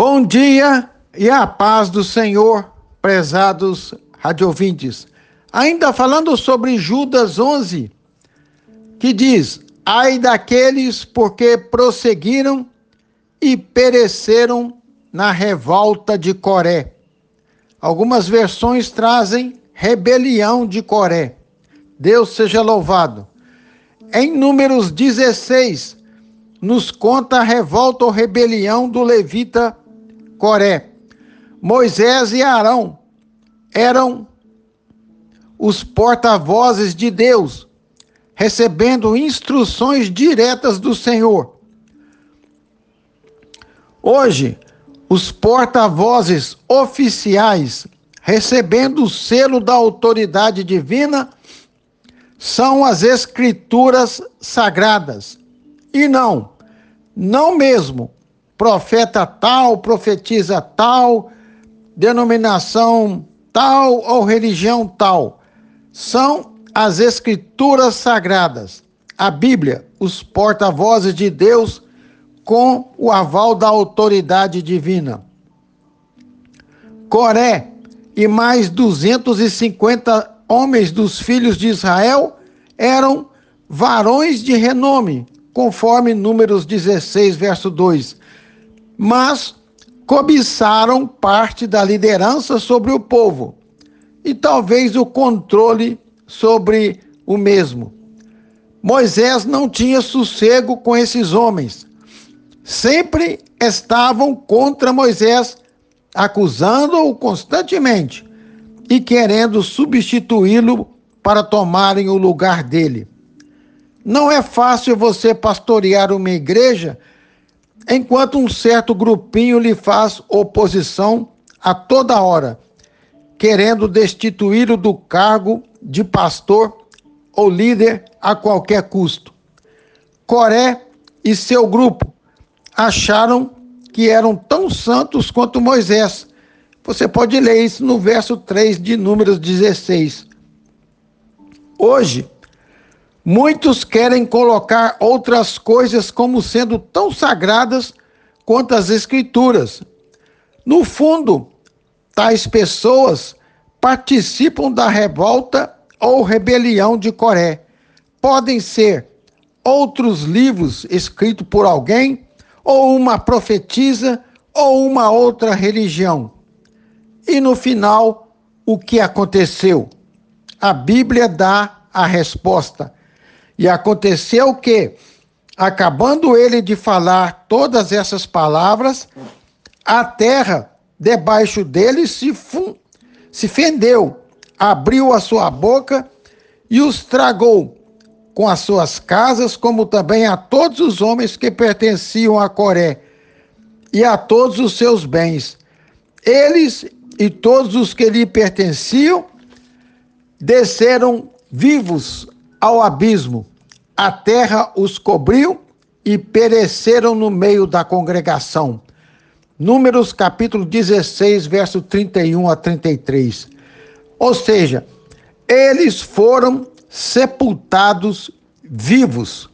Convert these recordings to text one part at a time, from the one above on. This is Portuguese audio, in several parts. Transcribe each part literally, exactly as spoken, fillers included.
Bom dia e a paz do Senhor, prezados radiovintes. Ainda falando sobre Judas onze, que diz: ai daqueles porque prosseguiram e pereceram na revolta de Coré. Algumas versões trazem rebelião de Coré. Deus seja louvado. Em Números dezesseis, nos conta a revolta ou rebelião do levita Coré. Moisés e Arão eram os porta-vozes de Deus, recebendo instruções diretas do Senhor. Hoje, os porta-vozes oficiais, recebendo o selo da autoridade divina, são as Escrituras Sagradas. E não, não mesmo profeta tal, profetiza tal, denominação tal ou religião tal. São as Escrituras Sagradas, a Bíblia, os porta-vozes de Deus com o aval da autoridade divina. Coré e mais duzentos e cinquenta homens dos filhos de Israel eram varões de renome, conforme Números dezesseis, verso dois. Mas cobiçaram parte da liderança sobre o povo e talvez o controle sobre o mesmo. Moisés não tinha sossego com esses homens. Sempre estavam contra Moisés, acusando-o constantemente e querendo substituí-lo para tomarem o lugar dele. Não é fácil você pastorear uma igreja enquanto um certo grupinho lhe faz oposição a toda hora, querendo destituí-lo do cargo de pastor ou líder a qualquer custo. Coré e seu grupo acharam que eram tão santos quanto Moisés. Você pode ler isso no verso três de Números dezesseis. Hoje, muitos querem colocar outras coisas como sendo tão sagradas quanto as Escrituras. No fundo, tais pessoas participam da revolta ou rebelião de Coré. Podem ser outros livros escritos por alguém, ou uma profetisa, ou uma outra religião. E no final, o que aconteceu? A Bíblia dá a resposta. E aconteceu que, acabando ele de falar todas essas palavras, a terra debaixo dele se, fun- se fendeu, abriu a sua boca e os tragou com as suas casas, como também a todos os homens que pertenciam a Coré e a todos os seus bens. Eles e todos os que lhe pertenciam desceram vivos ao abismo. A terra os cobriu e pereceram no meio da congregação. Números capítulo dezesseis, verso trinta e um a trinta e três. Ou seja, eles foram sepultados vivos.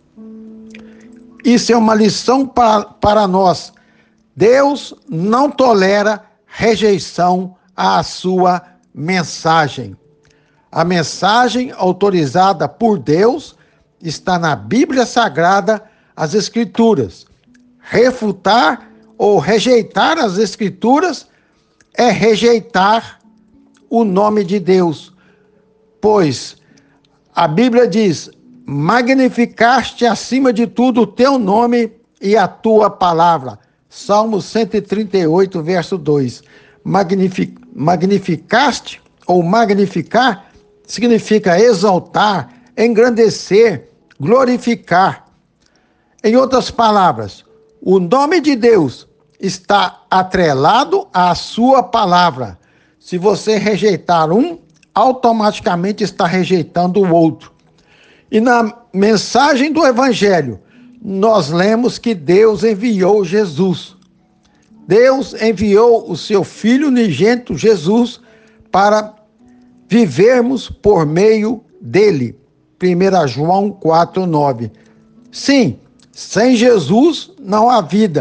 Isso é uma lição para, para nós. Deus não tolera rejeição à sua mensagem. A mensagem autorizada por Deus está na Bíblia Sagrada, as Escrituras. Refutar ou rejeitar as Escrituras é rejeitar o nome de Deus. Pois a Bíblia diz: magnificaste acima de tudo o teu nome e a tua palavra. Salmo cento e trinta e oito, verso dois. Magnific, magnificaste ou magnificar significa exaltar, engrandecer, glorificar. Em outras palavras, o nome de Deus está atrelado à sua palavra. Se você rejeitar um, automaticamente está rejeitando o outro. E na mensagem do Evangelho, nós lemos que Deus enviou Jesus. Deus enviou o seu Filho unigênito, Jesus, para vivermos por meio dele. primeira João quatro, nove. Sim, sem Jesus não há vida.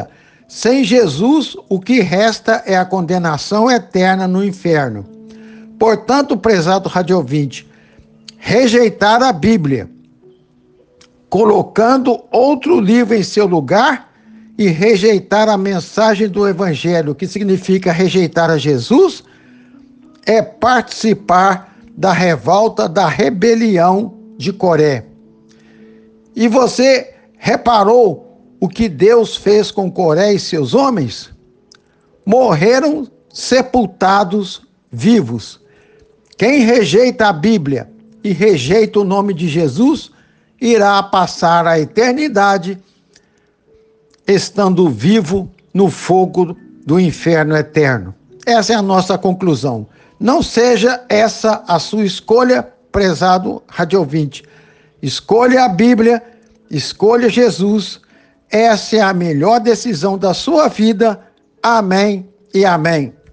Sem Jesus, o que resta é a condenação eterna no inferno. Portanto, prezado radiovinte, rejeitar a Bíblia, colocando outro livro em seu lugar, e rejeitar a mensagem do Evangelho, que significa rejeitar a Jesus, é participar da revolta, da rebelião de Coré. E você reparou o que Deus fez com Coré e seus homens? Morreram sepultados vivos. Quem rejeita a Bíblia e rejeita o nome de Jesus, irá passar a eternidade estando vivo no fogo do inferno eterno. Essa é a nossa conclusão. Não seja essa a sua escolha, prezado radiovinte. Escolha a Bíblia, escolha Jesus. Essa é a melhor decisão da sua vida. Amém e amém.